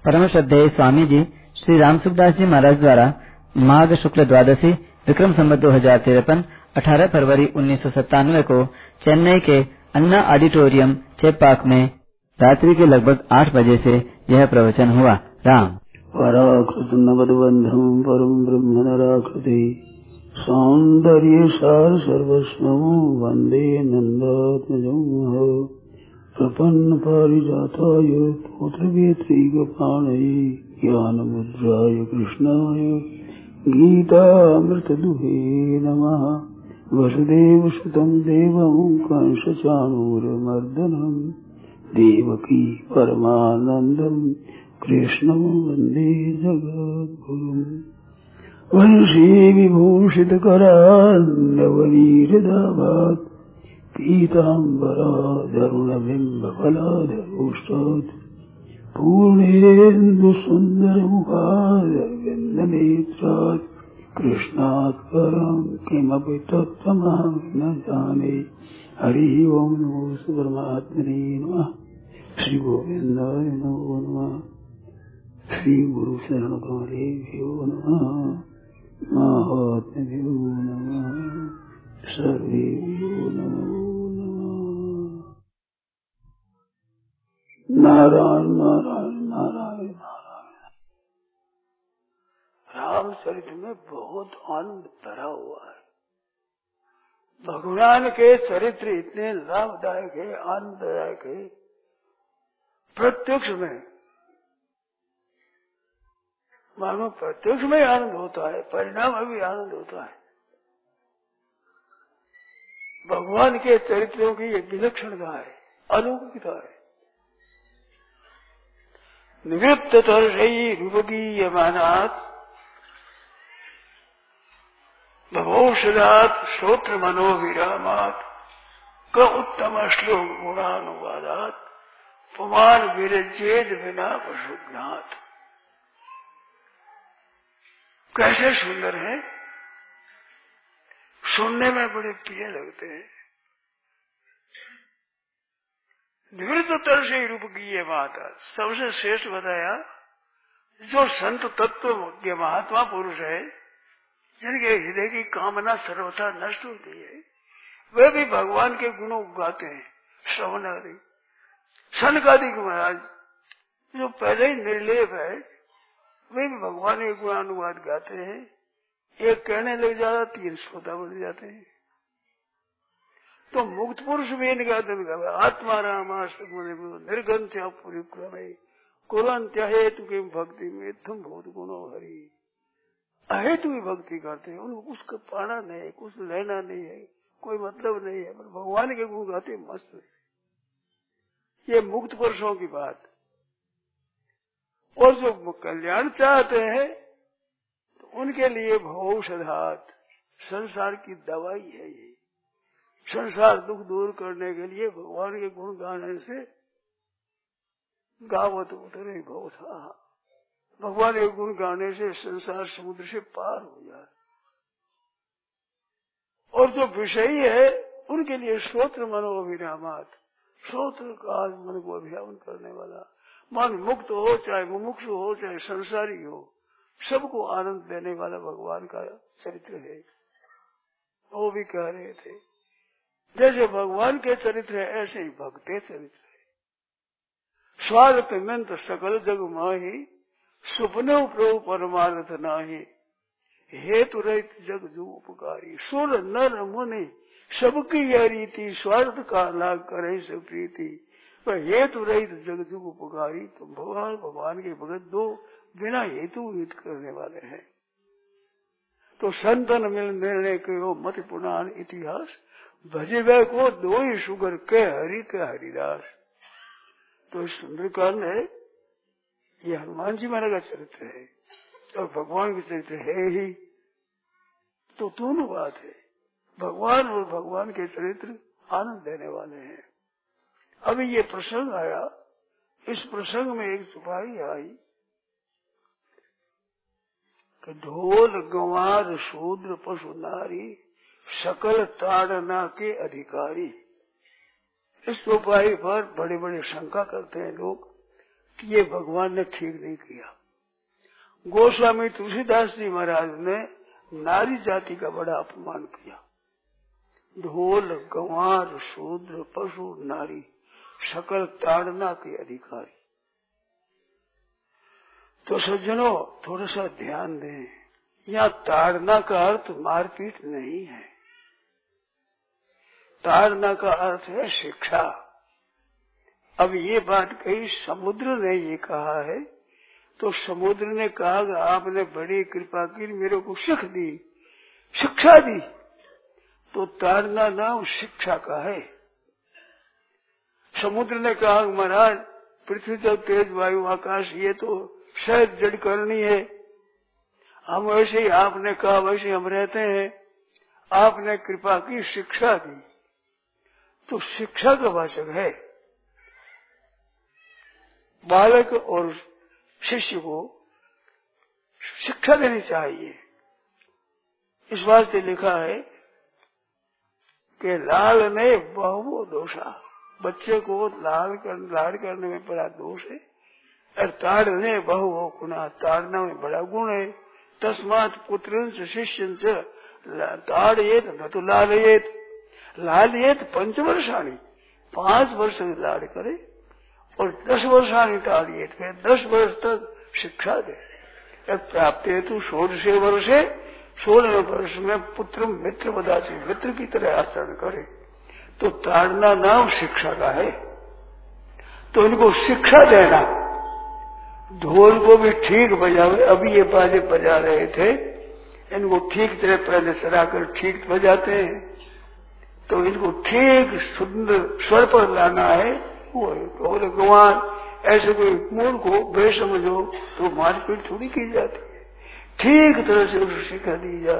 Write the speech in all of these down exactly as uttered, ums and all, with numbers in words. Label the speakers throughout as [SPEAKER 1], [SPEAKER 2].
[SPEAKER 1] परम श्रद्धेय स्वामी जी श्री राम सुखदास जी महाराज द्वारा माघ शुक्ल द्वादशी विक्रम संवत दो हजार तिरपन अठारह फरवरी उन्नीस सौ सत्तानवे को चेन्नई के अन्ना ऑडिटोरियम चेपाक में रात्रि के लगभग आठ बजे से यह प्रवचन हुआ। राम
[SPEAKER 2] पराकृत नवदबंधम परम ब्रह्म नराकृति सौंदर्य सार सर्वस्व वंदे नंदात्मजं प्रपन्न पारिजाताय पुत्रवेत्रैकपाणये ज्ञानमुद्राय कृष्णाय गीतामृतदुहे नमः। वसुदेवसुतं देवं कंसचाणूरमर्दनं देवकी परमानन्दं कृष्णं वन्दे जगद्गुरुम्। वंशी विभूषितकरान्नवनीरदाभात् पीताम्बरादरुणबिम्बफलाधरोष्टात् पूर्णेन्दुसुन्दरमुखारविन्दनेत्रात् कृष्णात् परं किमपि तत्त्वमहं न जाने। हरि ओं नमो परमात्मने नमः। श्री गोविन्दाय नमो नमः। श्री गुरु शरण कमलेभ्यो नमः। महात्म्यो नमः। सर्वेभ्यो नमो नमः। नारायण नारायण नारायण नारायण। रामचरित में बहुत आनंद भरा हुआ है। भगवान के चरित्र इतने लाभदायक है, आनंददायक है। प्रत्यक्ष में मानो प्रत्यक्ष में आनंद होता है, परिणाम में भी आनंद होता है। भगवान के चरित्रों की एक विलक्षणता है, अलौकिकता है। निवृत्त तरसई रूपगीयमानात् भवौषधात् श्रोत्र मनोविरामात् क उत्तम श्लोक गुणानुवादात् पुमान विरजेद बिना पशुघ्नात्। कैसे सुंदर है, सुनने में बड़े प्रिय लगते हैं। निवृत्त तरसई रूपगीय माता सबसे श्रेष्ठ बताया, जो संत तत्व के महात्मा पुरुष है, जिनके हृदय की कामना सर्वथा नष्ट होती है, वे भी भगवान के गुणों को गाते हैं। श्रवण आदि सनकादि महाराज जो पहले ही निर्लेप है, वे भी भगवान के गुणानुवाद गाते हैं। एक कहने लग जाता, तीन श्रोता बन जाते हैं। तो मुक्त पुरुष भी इनका दिन गावे। आत्मा रामास्तुने निर्गंत्या पूरी क्रमे कुरंत्य हेतु की भक्ति में तुम बहुत गुणो हरि। अहेतु की भक्ति करते हैं, उनको कुछ पाना नहीं है, कुछ लेना नहीं है, कोई मतलब नहीं है, पर भगवान के गुण गाते मस्त है। ये मुक्त पुरुषों की बात। और जो कल्याण चाहते हैं तो उनके लिए भवौषधात् संसार की दवाई है। ये संसार दुख दूर करने के लिए भगवान के गुण गाने से गावत उतरे भवथा। भगवान के गुण गाने से संसार समुद्र से पार हो जाए। और जो विषयी है उनके लिए श्रोत्र मनोभिरामात्, श्रोत्र का मन को अभिराम करने वाला, मन मुक्त हो चाहे मुमुक्षु हो चाहे संसारी हो, सबको आनंद देने वाला भगवान का चरित्र है। वो भी कह रहे थे जैसे भगवान के चरित्र है ऐसे ही भक्ते चरित्र है। स्वार्थ मंत सकल जग माही सुपनो प्रभु परमार्थ नाही। हेतु रहित जग जो उपकारी सुर नर मुनि सबकी यह रीति। स्वार्थ का लाभ करे सब प्रीति पर हेतु रहित जग जुग उपकारी। तो भगवान भगवान के भगत दो बिना हेतु हित करने वाले हैं। तो संतन मिल मिलने के वो मत पुराण इतिहास भजे वे को दो ही सुगर के हरि के हरिदास। तो सुंदरकांड है, ये हनुमान जी महाराज का चरित्र है और भगवान का चरित्र है ही। तो दोनों बात है, भगवान और भगवान के चरित्र आनंद देने वाले हैं। अभी ये प्रसंग आया, इस प्रसंग में एक सिपाही आई कि ढोल गंवार शूद्र पशु नारी सकल ताड़ना के अधिकारी। इस सिपाही पर बड़े बड़े शंका करते हैं लोग। कि ये भगवान ने ठीक नहीं किया। गोस्वामी तुलसीदास जी महाराज ने नारी जाति का बड़ा अपमान किया। ढोल गंवार शूद्र पशु नारी सकल ताड़ना के अधिकारी। तो सज्जनों थोड़ा सा ध्यान दें, यहाँ ताड़ना का अर्थ मारपीट नहीं है। ताड़ना का अर्थ है शिक्षा। अब ये बात कही समुद्र ने ये कहा है, तो समुद्र ने कहा कि आपने बड़ी कृपा की, मेरे को शिख दी, शिक्षा दी। तो ताड़ना नाम शिक्षा का है। समुद्र ने कहा महाराज पृथ्वी जल तेज वायु आकाश ये तो शायद जड़ करनी है, हम वैसे ही आपने कहा वैसे हम रहते हैं, आपने कृपा की शिक्षा दी। तो शिक्षा का वाचक है। बालक और शिष्य को शिक्षा देनी चाहिए। इस वास्ते लिखा है कि लाल ने बहु दोषा, बच्चे को लाल कर लाड़ करने में बड़ा दोष है। और ताड़ने बहु गुणा, ताड़ना में बड़ा गुण है। तस्मात पुत्र शिष्य ताड़येत न तो लालयेत, लालयेत पंचवर्षाणी, पांच वर्ष लाड़ करे और दस वर्षाणी ताड़येत, फिर दस वर्ष तक शिक्षा दे। प्राप्त हेतु षोडशे वर्षे, सोलह वर्ष में पुत्र मित्र बदाची, मित्र की तरह आचरण करे। तो ताड़ना नाम शिक्षा का है। तो इनको शिक्षा देना, ढोल को भी ठीक बजावे। अभी ये बाजे बजा रहे थे, इनको ठीक तरह पहले सराकर ठीक बजाते हैं। तो इनको ठीक सुंदर स्वर पर लाना है। वो ढोल गंवार ऐसे कोई मूल को बेसमझो तो मारपीट थोड़ी की जाती है, ठीक तरह से उसे शिक्षा दी जाए।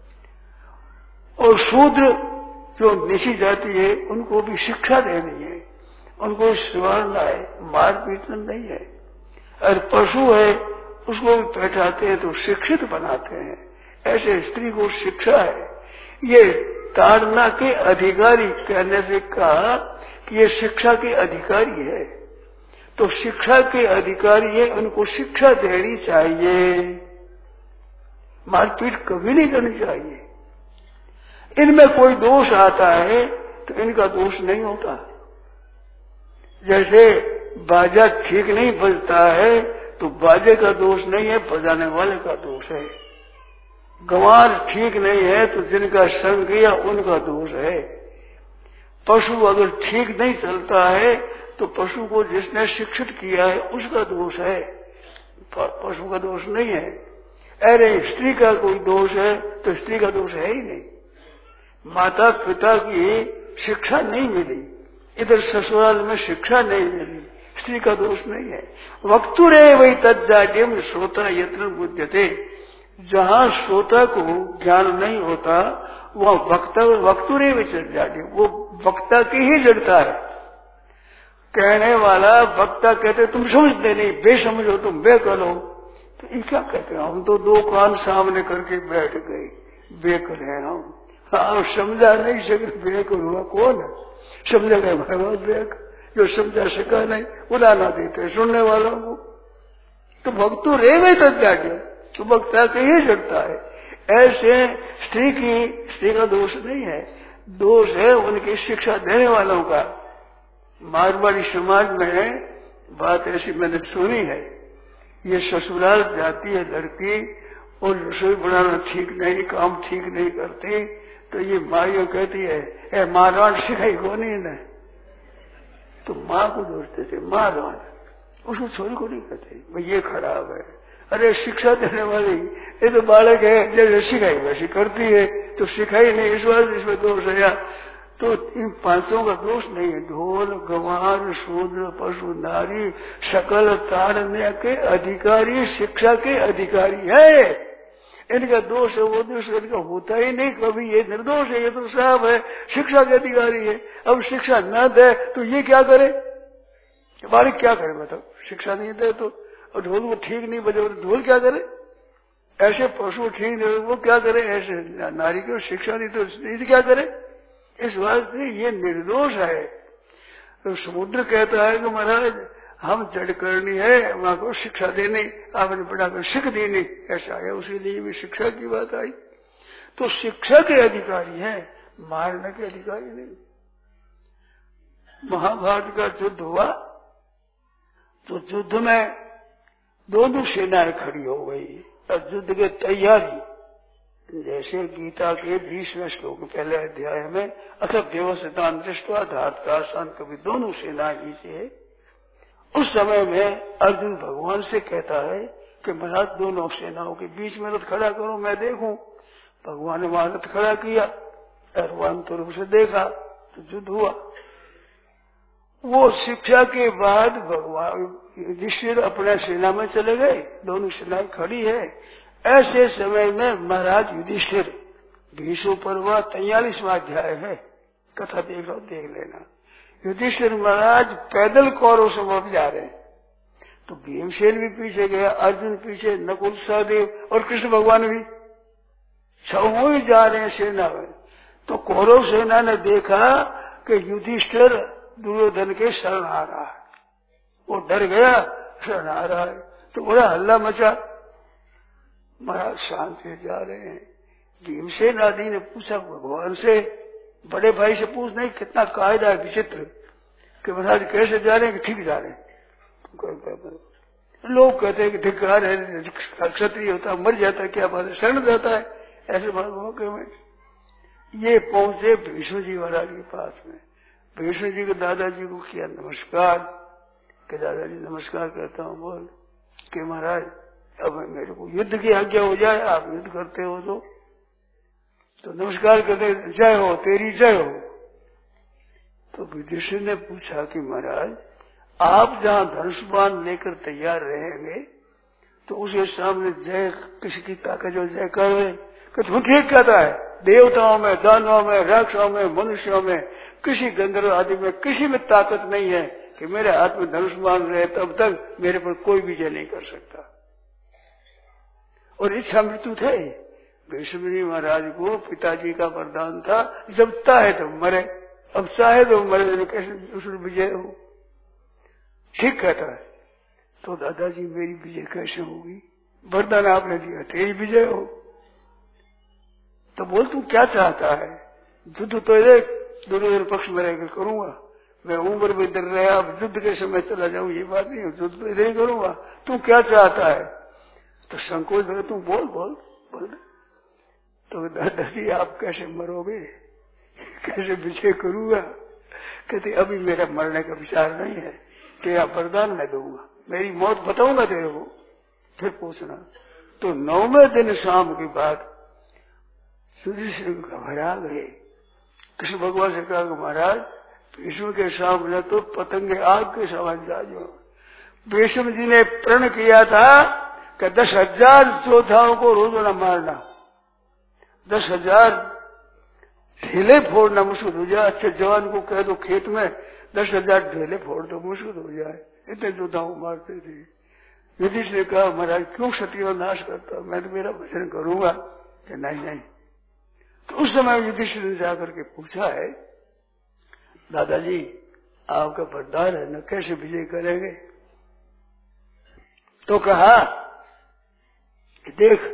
[SPEAKER 2] और शूद्र जो निची जाती है उनको भी शिक्षा देनी है, उनको संवारना है, मारपीट नहीं है। और पशु है उसको भी बैठाते हैं तो शिक्षित बनाते हैं, ऐसे स्त्री को शिक्षा है। ये ताड़ना के अधिकारी कहने से कहा कि ये शिक्षा के अधिकारी है। तो शिक्षा के अधिकारी है, उनको शिक्षा देनी चाहिए, मारपीट कभी नहीं करनी चाहिए। इनमें कोई दोष आता है तो इनका दोष नहीं होता। जैसे बाजा ठीक नहीं बजता है तो बाजे का दोष नहीं है, बजाने वाले का दोष है। गंवार ठीक नहीं है तो जिनका संग किया उनका दोष है। पशु अगर ठीक नहीं चलता है तो पशु को जिसने शिक्षित किया है उसका दोष है, पशु का दोष नहीं है। अरे स्त्री का कोई दोष है तो स्त्री का दोष है ही नहीं। माता पिता की शिक्षा नहीं मिली, इधर ससुराल में शिक्षा नहीं मिली, स्त्री का दोष नहीं है। वक्तुरे वही तज्जाड्यम श्रोता यत्न बुध्यते, जहाँ श्रोता को ज्ञान नहीं होता वह वक्ता वक्तुरे वही तज्जाड्यम, वो वक्ता की ही जड़ता है। कहने वाला वक्ता कहते तुम समझते नहीं, बेसमझ हो तुम बेकल हो। तो ये क्या कहते हैं, हम तो दो कान सामने करके बैठ गए, बेकल है हम। हाँ समझा नहीं सके, बेकल हुआ कौन है, समझा गए भगवान बेक, जो समझा सका नहीं उड़ाना देते सुनने वालों को। तो भक्तु रेवे तज्जाड्य, तो वक्ता के ही जड़ता है। ऐसे स्त्री की स्त्री का दोष नहीं है, दोष है उनकी शिक्षा देने वालों का। मारवाड़ी समाज में बात ऐसी मैंने सुनी है, ये ससुराल जाती है लड़की और रसोई बनाना ठीक नहीं, काम ठीक नहीं करती, तो ये माइयों कहती है ए मारवाड़ सिखाई कौन है, तो माँ को दोष देते मारवाड़, उसको छोरी को नहीं कहते भाई ये खराब है। अरे शिक्षा देने वाली ये तो बालक है, जैसे सिखाई वैसी करती है, तो सिखाई नहीं, इस बात इसमें दोष है। तो इन पांचों का दोष नहीं है। ढोल गंवार शूद्र पशु नारी सकल ताड़ने के अधिकारी शिक्षा के अधिकारी है। इनका दोष है वो दोष इनका होता ही नहीं कभी, ये निर्दोष है, ये तो साफ है शिक्षा के अधिकारी है। अब शिक्षा न दे तो ये क्या करे, बालक क्या करे बताओ, शिक्षा नहीं दे तो। और ढोल को ठीक नहीं बजे तो ढोल क्या करे, ऐसे पशु ठीक नहीं वो क्या करे, ऐसे नारी को शिक्षा नहीं तो क्या करे। इस वास्ते ये निर्दोष है। तो समुद्र कहता है कि महाराज हम जड़ करनी है, वहां को शिक्षा देनी, आपने बढ़ाकर सीख देनी, ऐसा है। उसी लिए भी शिक्षा की बात आई। तो शिक्षा के अधिकारी हैं, मारने के अधिकारी नहीं। महाभारत का युद्ध हुआ तो युद्ध में दोनों सेनाएं खड़ी हो गई और युद्ध की तैयारी, जैसे गीता के बीसवें श्लोक पहले अध्याय में अथ व्यवस्थितान दृष्टवा धार्तराष्ट्रान कभी दोनों सेनाएं नीचे है। उस समय में अर्जुन भगवान से कहता है कि महाराज दोनों सेनाओं के बीच में रथ खड़ा करो, मैं देखूं। भगवान ने वहां रथ खड़ा किया और वहां रूप से देखा तो युद्ध हुआ। वो शिक्षा के बाद भगवान युधिष्ठिर अपने सेना में चले गए, दोनों सेनाएं खड़ी है। ऐसे समय में महाराज युधिष्ठिर भीष्म पर्व तैयालीसवां अध्याय है, कथा देख लो, देख लेना। युधिष्ठिर महाराज पैदल कौरव से वहां जा रहे हैं, तो भीमसेन भी पीछे गया, अर्जुन पीछे, नकुल सहदेव और कृष्ण भगवान भी सब ही जा रहे हैं सेना में। तो कौरव सेना ने देखा कि युधिष्ठिर दुर्योधन के शरण आ रहा है, वो डर गया, शरण आ रहा है, तो बड़ा हल्ला मचा। महाराज शांति जा रहे हैं। भीमसेन आदि ने पूछा भगवान से, बड़े भाई से पूछ नहीं, कितना कायदा है विचित्र कि महाराज कैसे जा रहे हैं कि ठीक जा रहे हैं। लोग कहते हैं कि धिक्कार है, क्षत्रिय होता मर जाता है, क्या बात है, शरण जाता है। ऐसे मौके में ये पहुंचे भीष्म जी महाराज के पास में। भीष्म जी के दादाजी को किया नमस्कार, कि दादाजी नमस्कार करता हूँ। बोल कि महाराज अब मेरे को युद्ध की आज्ञा हो जाए, आप युद्ध करते हो तो तो नमस्कार करते, जय हो तेरी जय हो। तो युधिष्ठिर ने पूछा कि महाराज आप जहाँ धनुष बाण लेकर तैयार रहेंगे तो उसके सामने जय किसी की ताकत जो जय करे, कि तुम ठीक कहता है, देवताओं में, दानवों में, राक्षसों में, मनुष्यों में, किसी गंधर्व आदि में किसी में ताकत नहीं है कि मेरे हाथ में धनुष बाण रहे तब तक मेरे पर कोई विजय नहीं कर सकता। और इच्छा मृत्यु थे। भीष्म जी महाराज को पिताजी का वरदान था, जब चाहे तो मरे, अब चाहे तो मरे, कैसे दूसरी विजय हो। ठीक कहता है। तो दादाजी मेरी विजय कैसे होगी, वरदान आपने दिया, तेरी विजय हो। तो बोल तू क्या चाहता है, युद्ध तो एक दुर्योधन पक्ष में रहकर करूंगा, मैं उम्र में इधर रहा, अब युद्ध के समय चला जाऊं, ये बात नहीं, युद्ध तो इधर ही करूंगा, तू क्या चाहता है। तो संकोच भरे, तू बोल बोल बोल। तो दादाजी आप कैसे मरोगे, कैसे विजय करूंगा। कहते अभी मेरा मरने का विचार नहीं है, तेरा वरदान मैं दूंगा, मेरी मौत बताऊंगा तेरे को, फिर पूछना। तो नौवें दिन शाम की बात युधिष्ठिर घबरा गए। कृष्ण भगवान से कहा महाराज भीष्म के सामने तो पतंगे आग के समान जाजो। भीष्म जी ने प्रण किया था कि दस हजार योद्धाओं को रोजाना मारना, दस हजार ढेले फोड़ना मुश्किल हो जाए। अच्छे जवान को कह दो खेत में दस हजार ढेले फोड़ दो, मुश्किल हो जाए, इतने योद्धाओं मारते थे। युधिष्ठिर ने कहा महाराज क्यों क्षत्रियों का नाश करता, मैं तो मेरा भजन करूंगा। कि नहीं नहीं। तो उस समय युधिष्ठिर ने जाकर के पूछा है दादाजी आपका वरदान है न, कैसे विजय करेंगे। तो कहा कि देख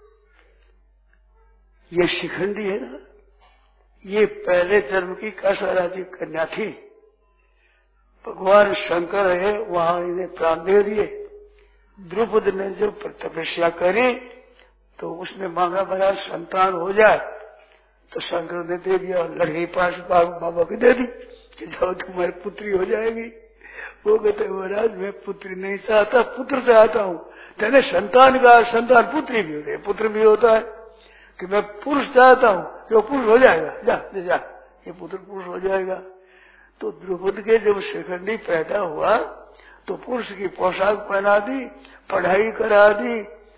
[SPEAKER 2] ये शिखंडी है ना, ये पहले जन्म की कैसा की कन्या थी, भगवान शंकर है वहां इन्हें प्राण दे दिए। द्रौपदी ने जो तपस्या करी तो उसने मांगा महाराज संतान हो जाए, तो शंकर ने दे दिया, लड़की पास बाबा को दे दी कि जाओ तुम्हारी पुत्री हो जाएगी। वो कहते महाराज मैं पुत्री नहीं चाहता, पुत्र चाहता हूँ। तेने संतान का संतान पुत्री भी होती है, पुत्र भी होता है, कि मैं पुरुष चाहता हूँ कि वो पुरुष हो जाएगा, जा जा, जा ये पुत्र पुरुष हो जाएगा। तो द्रौपदी के जब शिखंडी पैदा हुआ तो पुरुष की पोशाक पहना दी, पढ़ाई करा दी,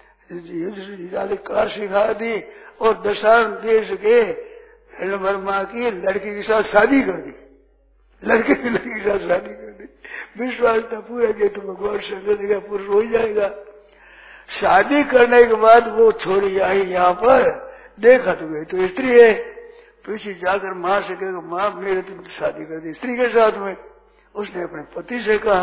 [SPEAKER 2] कार सिखा दी और दशारण देश के हिरणवर्मा की लड़की के साथ शादी कर दी, लड़के की लड़की के साथ शादी कर दी। विश्वास था पूरा कि तो भगवान शंकर का पुरुष हो जाएगा। शादी करने के बाद वो छोरी आई यहाँ पर, देखा तो गई तो स्त्री है, पीछे जाकर माँ से कहा माँ मेरे तुम शादी कर दी स्त्री के साथ में। उसने अपने पति से कहा,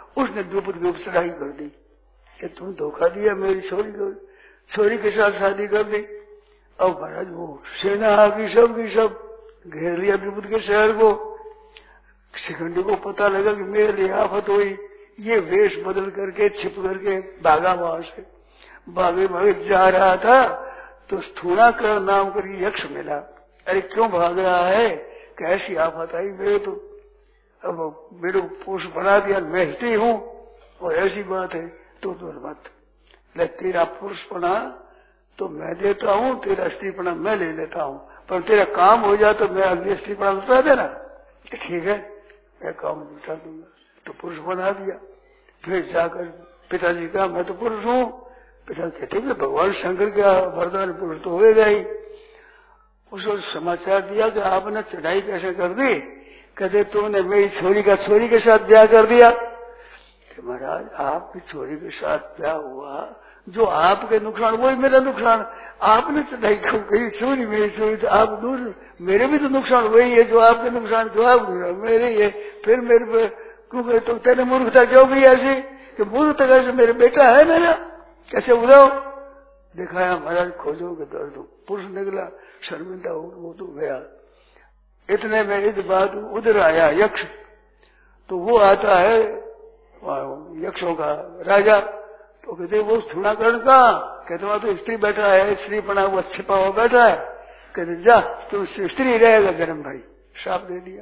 [SPEAKER 2] उसने द्रौपदी के ऊपर चढ़ाई कर दी कि तुम धोखा दिया, मेरी छोरी को छोरी के साथ शादी कर दी। अब महाराज वो सेना आ गई, सब की सब घेर लिया द्रौपदी के शहर को। शिखंडी को पता लगा कि मेरे लिए आफत हुई, ये वेश बदल करके छिप करके भागा वहां से। भागे भागे जा रहा था तो स्थूणाकरण नाम कर यक्ष मिला। अरे क्यों भाग रहा है? कैसी आफत आई मेरे तो, अब मेरे को पुरुष बना दिया, मैं स्त्री हूँ और ऐसी बात है तो दूर मत ले। तेरा पुरुष बना तो मैं देता हूँ, तेरा स्त्रीपना मैं ले लेता हूँ, पर तेरा काम हो जाए तो मैं अगली स्त्रीपना लुटा देना। ठीक है, मैं काम लुटा दूंगा। तो पुरुष बना दिया। फिर जाकर पिताजी कहा मैं तो पुरुष हूँ। पिता कहते भगवान शंकर का वरदान पुरुष तो होएगा ही। उसको समाचार दिया कि आपने चढ़ाई कैसे कर दी? कहते तुमने मेरी छोरी का छोरी के साथ ब्याह कर दिया। महाराज आपकी छोरी के साथ ब्याह हुआ, जो आपके नुकसान वही मेरा नुकसान। आपने चढ़ाई क्यों कही? छोरी मेरी छोरी तो आप दूर, मेरे भी तो नुकसान वही है जो आपके नुकसान, जो आप मेरे ये। फिर मेरे पे क्योंकि तो तेरे मूर्खता क्यों गई ऐसी कि मूर्खता कैसे? मेरे बेटा है मेरा, कैसे बुलाओ? दिखाया महाराज खोजो के दर्द। पुरुष निकला, शर्मिंदा हो वो तो गया। इतने में इस बात उधर आया यक्ष। तो वो आता है यक्षों का राजा। तो कहते वो स्थूणाकरण का, कहते वहां तो स्त्री बैठा है, स्त्री पना हुआ छिपा हुआ बैठा है। कहते जा तुम स्त्री रहेगा जन्म भाई, श्राप दे दिया।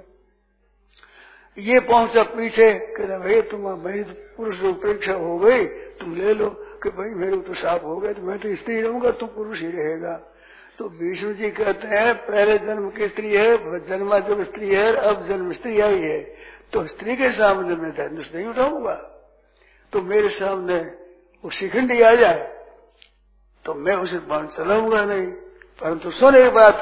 [SPEAKER 2] ये पहुंचा पीछे, कहते भाई तुम मेरी पुरुष परीक्षा हो गई, तुम ले लो। कि भाई मेरे तो श्राप हो गया, तो मैं तो स्त्री रहूंगा, तुम पुरुष ही रहेगा। तो विष्णु जी कहते हैं पहले जन्म की स्त्री है, जन्मा जब स्त्री है, अब जन्म स्त्री आई है, तो स्त्री के सामने मैं धनुष नहीं उठाऊंगा। तो मेरे सामने वो शिखंडी आ जाए तो मैं उसे बाण चलाऊंगा नहीं। परंतु सुन एक बात,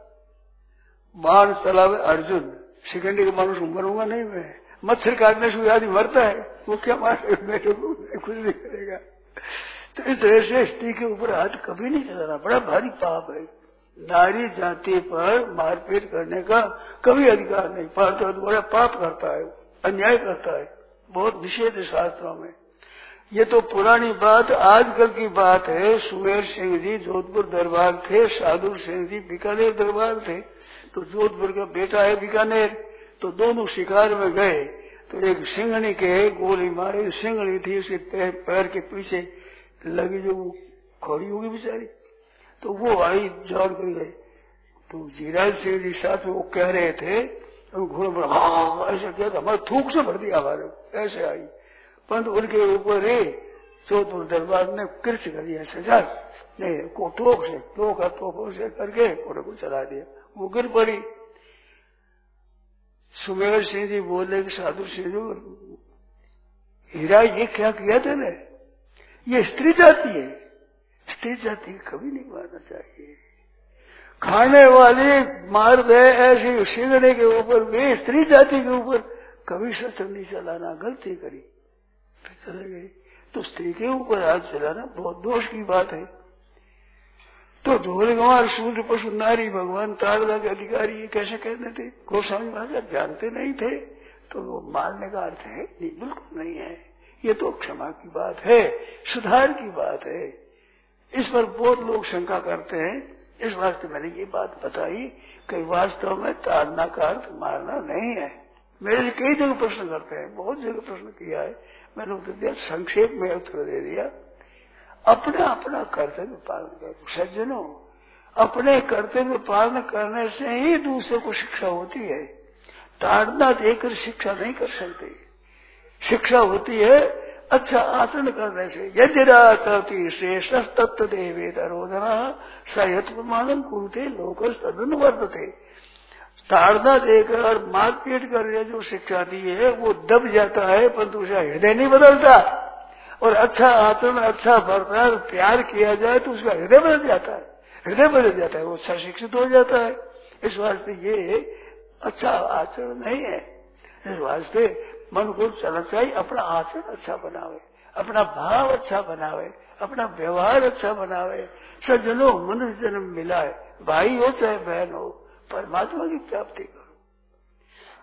[SPEAKER 2] बाण चलावे अर्जुन, शिखंडी के बाण से मरूंगा नहीं मैं। मच्छर काटने से आदमी मरता है, वो क्या मारे? मैं तो कुछ नहीं करेगा। तो इस तरह से स्त्री के ऊपर हाथ कभी नहीं चलाना, बड़ा भारी पाप है। नारी जाति पर मारपीट करने का कभी अधिकार नहीं। पर तो बड़ा पाप करता है, अन्याय करता है, बहुत निषेध है शास्त्रों में। ये तो पुरानी बात, आजकल की बात है। सुमेर सिंह जी जोधपुर दरबार थे, साधु सिंह जी बीकानेर दरबार थे। तो जोधपुर का बेटा है बीकानेर, तो दोनों शिकार में गए। तो एक सिंगनी के गोली मारी, सिंगनी थी उसके पैर के पीछे लगी, जो खोड़ी होगी बेचारी। तो वो आई जान कर गए। तो जीराज सिंह जी साथ में वो कह रहे थे, घोड़े पर हाँ ऐसा किया था, हमारे थूक से भर दिया हमारे, ऐसे आई। परंतु उनके ऊपर जोधपुर दरबार ने कृष कर दिया सजा, नहीं को टोक से टोका टोकों से करके घोड़े को चला दिया, वो गिर पड़ी। सुमेर सिंह जी बोले कि साधु सिंह जी, हीरा ये क्या किया तेने? ये स्त्री जाति है, स्त्री जाति कभी नहीं मारना चाहिए। खाने वाले मार दे ऐसे सिंगड़े के ऊपर भी, स्त्री जाति के ऊपर कभी शस्त्र नहीं चलाना, गलती करी फिर चले गए। तो स्त्री के ऊपर हाथ चलाना बहुत दोष की बात है। तो ढोल गंवार शूद्र पशु नारी भगवान ताड़ना के अधिकारी ये कैसे कहते थे? गोस्वामी महाराज जानते नहीं थे तो वो मारने का अर्थ है नहीं, बिल्कुल नहीं है। ये तो क्षमा की बात है, सुधार की बात है। इस पर बहुत लोग शंका करते हैं, इस वास्ते मैंने ये बात बताई कि वास्तव में ताड़ना का अर्थ मारना नहीं है। मेरे से कई जगह प्रश्न करते हैं, बहुत जगह प्रश्न किया है, मैंने उत्तर दिया, संक्षेप में उत्तर दे दिया। अपना अपना कर्तव्य पालन करो सज्जनों, अपने कर्तव्य पालन करने से ही दूसरे को शिक्षा होती है। ताड़ना देकर शिक्षा नहीं कर सकते। शिक्षा होती है अच्छा आचरण करने से। यदिराती श्रेष्ठ तत्व देवेद रोधना सयत प्रमाणम कुरुते लोकस तदन वर्तते। ताड़ना देकर मारपीट कर जो शिक्षा दी है वो दब जाता है, परंतु उसका हृदय नहीं बदलता। और अच्छा आचरण, अच्छा बर्ताव, प्यार किया जाए तो उसका हृदय बदल जाता है, हृदय बदल जाता है, वो अच्छा शिक्षित हो जाता है। इस वास्ते ये अच्छा आचरण नहीं है। इस वास्ते मन को चलना चाहिए, अपना आचरण अच्छा बनावे, अपना भाव अच्छा बनावे, अपना व्यवहार अच्छा बनावे। सज्जनों मनुष्य जन्म मिला है, भाई हो चाहे बहन हो, परमात्मा की प्राप्ति करो।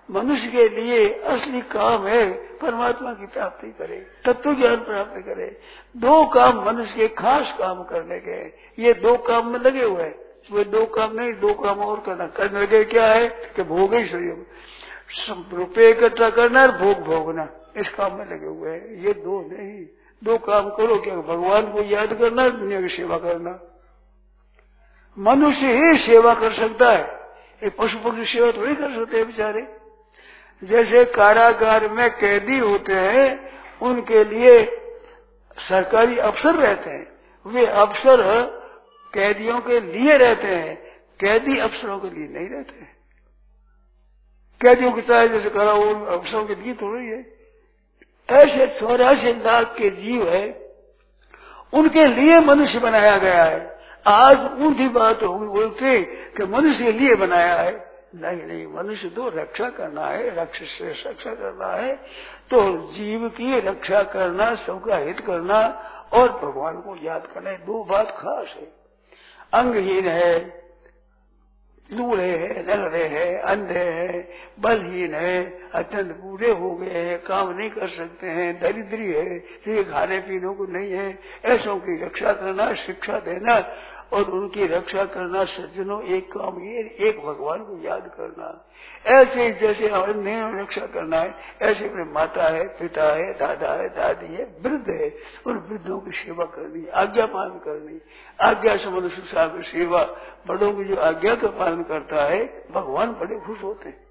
[SPEAKER 2] मनुष्य के लिए असली काम है परमात्मा की प्राप्ति करे, तत्व ज्ञान प्राप्त करे। दो काम मनुष्य के खास काम करने के, ये दो काम में लगे हुए हैं। वे दो काम नहीं, दो काम और करना। करने लगे क्या है कि भोग ही सहयोग, रुपये इकट्ठा करना और भोग भोगना, इस काम में लगे हुए हैं। ये दो नहीं, दो काम करो क्या, भगवान को याद करना, दुनिया की सेवा करना। मनुष्य ही सेवा कर सकता है, ये पशु पक्षी सेवा थोड़ी कर सकते बेचारे। जैसे कारागार में कैदी होते हैं, उनके लिए सरकारी अफसर रहते हैं, वे अफसर कैदियों के लिए रहते हैं, कैदी अफसरों के लिए नहीं रहते हैं। कैदियों की चाहे जैसे करा वो अफसरों के लिए थोड़ी है। ऐसे चौरासी लाख के जीव है, उनके लिए मनुष्य बनाया गया है। आज उनकी बात होगी बोलते कि मनुष्य के लिए बनाया है, नहीं नहीं, मनुष्य तो रक्षा करना है, रक्षा से रक्षा करना है। तो जीव की रक्षा करना, सबका हित करना और भगवान को याद करना, दो बात खास है। अंगहीन है, लूढ़े है, लंगड़े है, अंधे है, बलहीन है, अत्यंत बूढ़े हो गए हैं, काम नहीं कर सकते हैं, दरिद्री है, जिन्हें खाने पीने को नहीं है, ऐसों की रक्षा करना, शिक्षा देना और उनकी रक्षा करना। सज्जनों एक काम ये, एक भगवान को याद करना। ऐसे जैसे अन्य रक्षा करना है, ऐसे अपने माता है, पिता है, दादा है, दादी है, वृद्ध है, उन वृद्धों की सेवा करनी, आज्ञा पालन करनी। आज्ञा से मनुष्य साहब की सेवा, बड़ों की जो आज्ञा का पालन करता है, भगवान बड़े खुश होते हैं।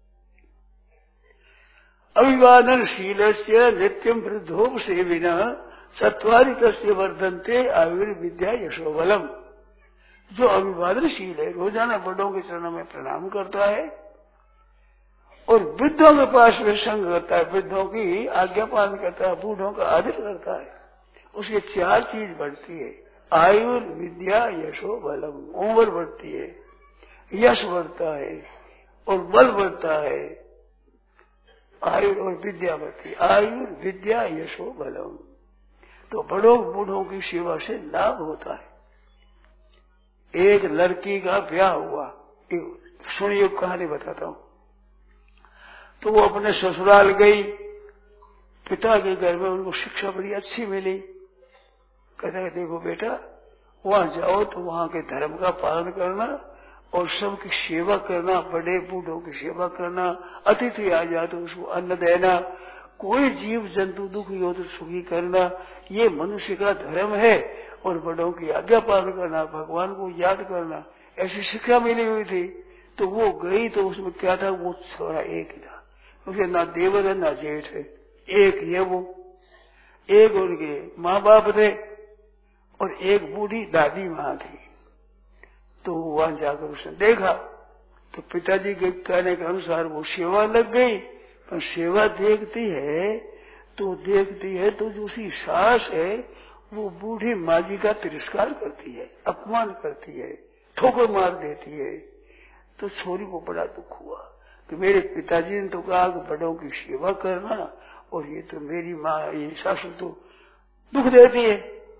[SPEAKER 2] अभिवादनशील से नित्यम वृद्धोप सेविना चत्वारि तस्य वर्धन्ते आयुर्विद्या यशोबलम। जो अभिवादनशील है, रोजाना बड़ों के चरणों में प्रणाम करता है और वृद्धों के पास में संग करता है, वृद्धों की आज्ञा पालन करता है, बूढ़ों का आदर करता है, उसके चार चीज बढ़ती है। आयुर्विद्या यशो बलम, उम्र बढ़ती है, यश बढ़ता है और बल बढ़ता है। आयु और विद्या बढ़ती है, आयुर्विद्या यशो बलम। तो बड़ों बूढ़ों की सेवा से लाभ होता है। एक लड़की का ब्याह हुआ, सुनिए कहानी बताता हूं। तो वो अपने ससुराल गई, पिता के घर में उनको शिक्षा बड़ी अच्छी मिली। कहते हैं देखो बेटा, वहां जाओ तो वहां के धर्म का पालन करना और सबकी सेवा करना, बड़े बूढ़ों की सेवा करना, अतिथि आ जाए तो उसको अन्न देना, कोई जीव जंतु दुखी हो तो सुखी करना, ये मनुष्य का धर्म है। और बड़ों की आज्ञा पालन करना, भगवान को याद करना, ऐसी शिक्षा मिली हुई थी। तो वो गई तो उसमें क्या था, वो छोरा एक ही था, उसके ना देवर है ना जेठ है, एक ये वो, एक उनके माँ बाप थे और एक बूढ़ी दादी माँ थी। तो वहां जाकर उसने देखा तो पिताजी के कहने के अनुसार वो सेवा लग गई। पर सेवा देखती है तो देखती है तो जो उसकी सास है वो बूढ़ी माँ जी का तिरस्कार करती है, अपमान करती है, ठोकर मार देती है। तो छोरी को बड़ा दुख हुआ कि मेरे पिताजी ने तो कहा कि बड़ों की सेवा करना और ये तो मेरी माँ, ये सासू तो दुख देती है।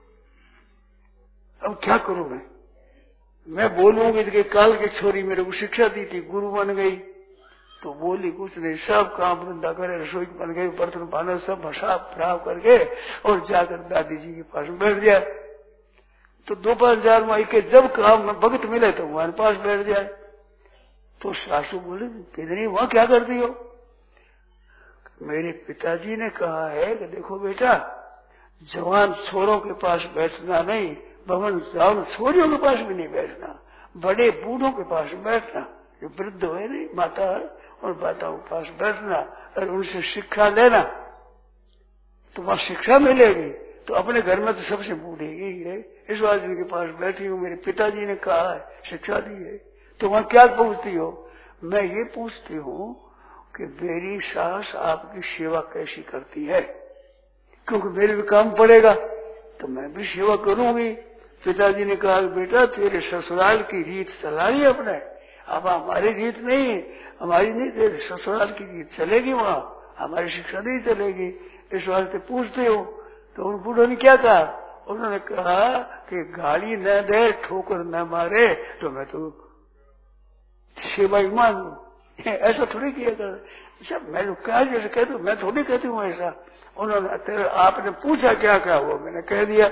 [SPEAKER 2] अब क्या करूं मैं मैं बोलूंगी कि काल की छोरी मेरे को शिक्षा दी थी, गुरु बन गई। तो बोली कुछ नहीं, सब काम धंधा करे, रसोई बन गई, बर्तन भाना सब साफ खराब करके और जाकर दादी जी के पास बैठ जाए। तो दोपहर चार माई के जब काम में भगत मिले तो वहां पास बैठ जाए। तो सासू बोली कितनी वहां क्या करती हो? मेरे पिताजी ने कहा है कि देखो बेटा, जवान छोरों के पास बैठना नहीं, भवन जवान छोरियों के पास भी नहीं बैठना, बड़े बूढ़ों के पास बैठना, जो वृद्ध है नहीं माता और माताओं के पास बैठना और उनसे शिक्षा लेना। तो वहां शिक्षा मिलेगी। तो अपने घर में तो सबसे बूढ़ी ही है, इस बात जिनके पास बैठी हूँ, मेरे पिताजी ने कहा है, शिक्षा दी है। तो वहां क्या पूछती हो? मैं ये पूछती हूँ कि मेरी सास आपकी सेवा कैसी करती है, क्योंकि मेरे भी काम पड़ेगा तो मैं भी सेवा करूंगी। पिताजी ने कहा बेटा तेरे ससुराल की रीत चलानी अपने, अब हमारी रीत नहीं, हमारी नहीं, तेरे ससुराल की रीत चलेगी, वहां हमारी शिक्षा नहीं चलेगी। इस वास्ते पूछते हो। तो उन बूढ़ों ने क्या कहा? उन्होंने कहा कि गाली न दे, ठोकर न मारे तो मैं तो सेवा ही मांगू, ऐसा थोड़ी किया कर। अच्छा मैं तो क्या जैसे कहती हूँ, मैं थोड़ी कहती हूँ ऐसा। उन्होंने तेरे आपने पूछा क्या क्या हुआ, मैंने कह दिया।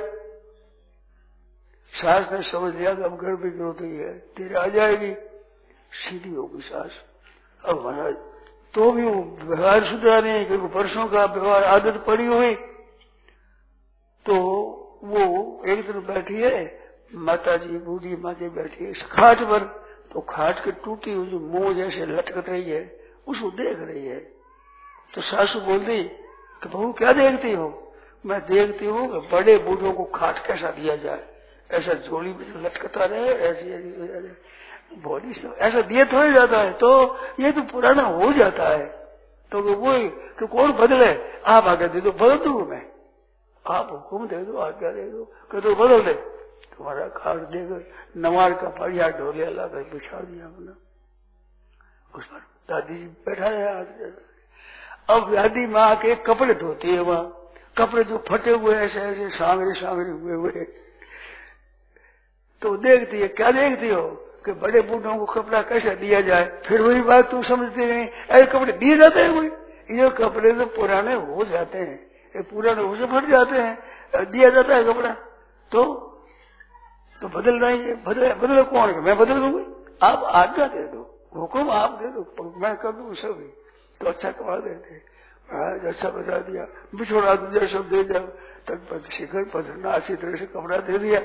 [SPEAKER 2] सास ने समझ लिया कि अब घर भी होती है, तेरे आ जाएगी, सीधी होगी सास। अब महाराज तो भी वो व्यवहार सुधरा नहीं, क्योंकि वर्षों का व्यवहार आदत पड़ी हुई। तो वो एक दिन बैठी है, माता जी बूढ़ी माँ जी बैठी है इस खाट पर, तो खाट की टूटी हुई जो मुंह जैसे लटकत रही है उसको देख रही है। तो सासू बोल दी कि बहू क्या देखती हो? मैं देखती हूँ कि बड़े बूढ़ों को खाट कैसा दिया जाए, ऐसा झोली में लटकता रहे, ऐसी बॉडी से ऐसा दिया थोड़ा जाता है, तो ये तो पुराना हो जाता है। तो वो कि कौन बदले, आप आगे दे दो, बदल दूंगा मैं, आप हुक्म दे दो, आज्ञा दे दो, कि तो बदल दे। तुम्हारा खाट देकर नवार का बढ़िया ढोलिया लाकर बिछा दिया हमने उस पर। दादी जी बैठा रहे। अब दादी माँ के कपड़े धोती है, वहां कपड़े जो फटे हुए ऐसे ऐसे सांगरे सांगरे हुए हुए, तो देखती है। क्या देखती हो कि बड़े बूढ़ों को कपड़ा कैसे दिया जाए। फिर वही बात तुम समझते नहीं, ऐसे कपड़े दिए जाते हैं कोई? ये कपड़े तो पुराने हो जाते हैं, ये पुराने हो से फट जाते हैं, दिया जाता है कपड़ा तो तो बदलना ही है। बदल बदल कौन है? मैं बदल दूंगी, आप आज्ञा दे दो, हुक्म आप दे दो, मैं कर दूं सभी। तो अच्छा कपड़ा देते महाराज, अच्छा बता दिया, बिछोड़ा दूजा सब दे जाओ, तक शिखर पधरना अच्छी तरह से कपड़ा दे दिया।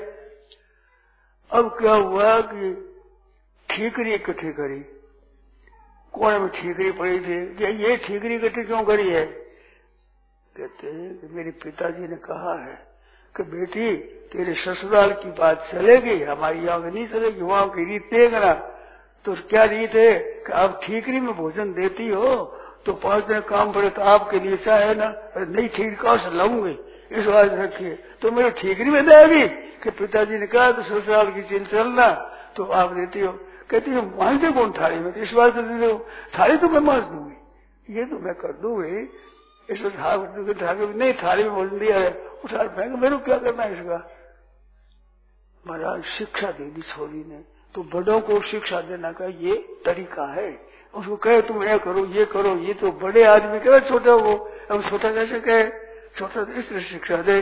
[SPEAKER 2] अब क्या हुआ कि ठीकरी इकट्ठी करी, कोने में ठीकरी पड़ी थी। कि ये ठीकरी इकट्ठी क्यों करी है? कहते हैं कि मेरे पिताजी ने कहा है कि बेटी तेरे ससुराल की बात चलेगी, हमारी यहाँ में नहीं चलेगी, वहां की रीत देखना। तो क्या रीत है कि आप ठीकरी में भोजन देती हो तो पांच दिन काम पड़े तो आपके लिए चाहे ना, नहीं ठीक कहा से लाऊंगी, इस बात रखिए। तो मेरे ठीकरी में देगी कि पिताजी ने कहा तो ससुराल की चिल चलना, तो आप देती हो। कहती है मांझे कौन थाली में, इस बात से दे दो, थाली तो मैं मांझ दूंगी, ये तो मैं कर दूंगी, इस नहीं थाली में भोजन दिया है उठा फेंक, मेरे को क्या करना है इसका। महाराज शिक्षा दे दी छोरी ने। तो बड़ों को शिक्षा देना का ये तरीका है। उसको कहे तुम ये करो ये करो, ये तो बड़े आदमी कहे छोटा वो, अब छोटा कैसे कहे, छोटा तो इस तरह शिक्षा दे।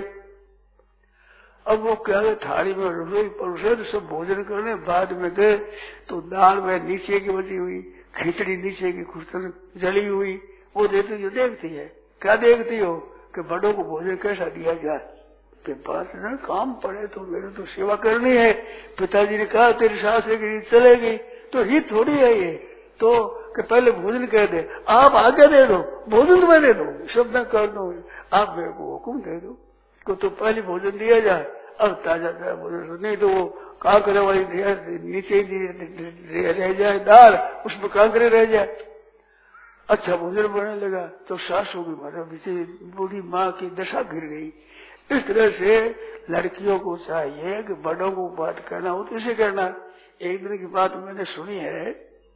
[SPEAKER 2] अब वो क्या है, थाली में रसोई परोसे तो सब भोजन करने, बाद में गए तो दाल में नीचे की बची हुई, खिचड़ी नीचे की खुर्सन जली हुई, वो देती जो देखती है। क्या देखती हो कि बड़ों को भोजन कैसा दिया जाए। के पास ना काम पड़े तो मेरे तो सेवा करनी है, पिताजी ने कहा तेरी सास की रीत चलेगी, तो रीत थोड़ी है ये। तो कि पहले भोजन कह दे, आप आगे दे दो, भोजन तो मैं दे दो, सब मैं कर दूंगी, आप मेरे को हुक्म दे दो को तो पहले भोजन दिया जाए। अब ताजा ताजा भोजन, नहीं तो वो कांकरे वाली नीचे रह जाए दाल, उसमें कांकरे रह जाए। अच्छा भोजन बनने लगा तो सासू की मारा बूढ़ी माँ की दशा गिर गई। इस तरह से लड़कियों को चाहिए कि बड़ों को बात करना हो तो इसे करना। एक दिन की बात मैंने सुनी है,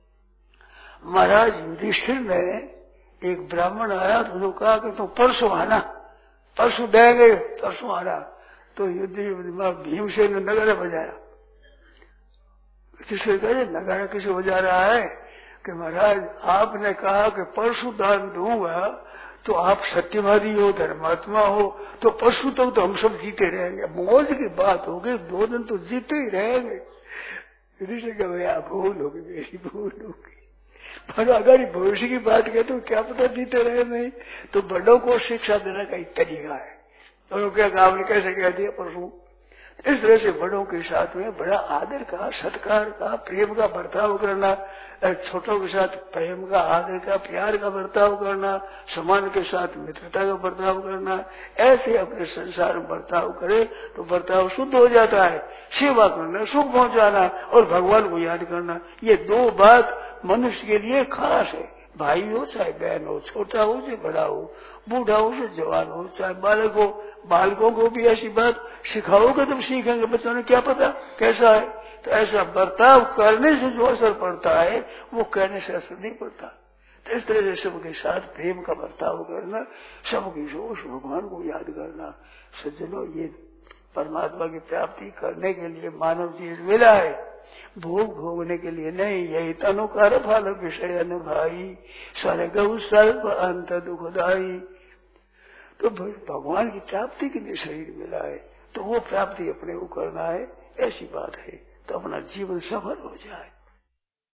[SPEAKER 2] महाराज युधिष्ठिर ने एक ब्राह्मण आया तो उन्होंने कहा कि तुम परसों आना, परसों देंगे, परसों आना। तो युधिष्ठिर भीमसेन ने नगारा बजाया। किसे कहे नगारा किसे बजा रहा है कि महाराज आपने कहा कि परसों दान दूंगा, तो आप सत्यवादी हो, धर्मात्मा हो, तो परसों तक तो, तो हम सब जीते रहेंगे। मौज की बात होगी, दो दिन तो जीते ही रहेंगे। आप भूल होगी, मेरी भूल होगी, पर अगर भविष्य की बात कहे तो क्या पता जीते रहे नहीं। तो बड़ों को शिक्षा देने का एक तरीका है। तो क्या आपने कैसे कह दिया परसों। इस तरह से बड़ों के साथ में बड़ा आदर का, सत्कार का, प्रेम का बर्ताव करना, छोटों के साथ प्रेम का, आदर का, प्यार का बर्ताव करना, समान के साथ मित्रता का बर्ताव करना, ऐसे अपने संसार में बर्ताव करे तो बर्ताव शुद्ध हो जाता है। सेवा करना, सुख पहुंचाना और भगवान को याद करना, ये दो बात मनुष्य के लिए खास है। भाई हो चाहे बहन हो, छोटा हो चाहे बड़ा हो, बूढ़ा हो चाहे जवान हो, चाहे बालक हो, बालकों को भी ऐसी बात सिखाओगे तब सीखेंगे। बच्चों ने क्या पता कैसा है। तो ऐसा बर्ताव करने से जो असर पड़ता है वो कहने से असर नहीं पड़ता। तो इस तरह से सबके साथ प्रेम का बर्ताव करना, सबकी सोच भगवान को याद करना। सज्जनों, ये परमात्मा की प्राप्ति करने के लिए मानव जीवन मिला है। भोग भोगने के लिए नहीं। यही तनुकार फल विषय न भाई, स्वर्ग स्वल्प अंत दुखदाई। तो भगवान की प्राप्ति के लिए शरीर मिला है, तो वो प्राप्ति अपने को करना है, ऐसी बात है, तो अपना जीवन सफल हो जाए।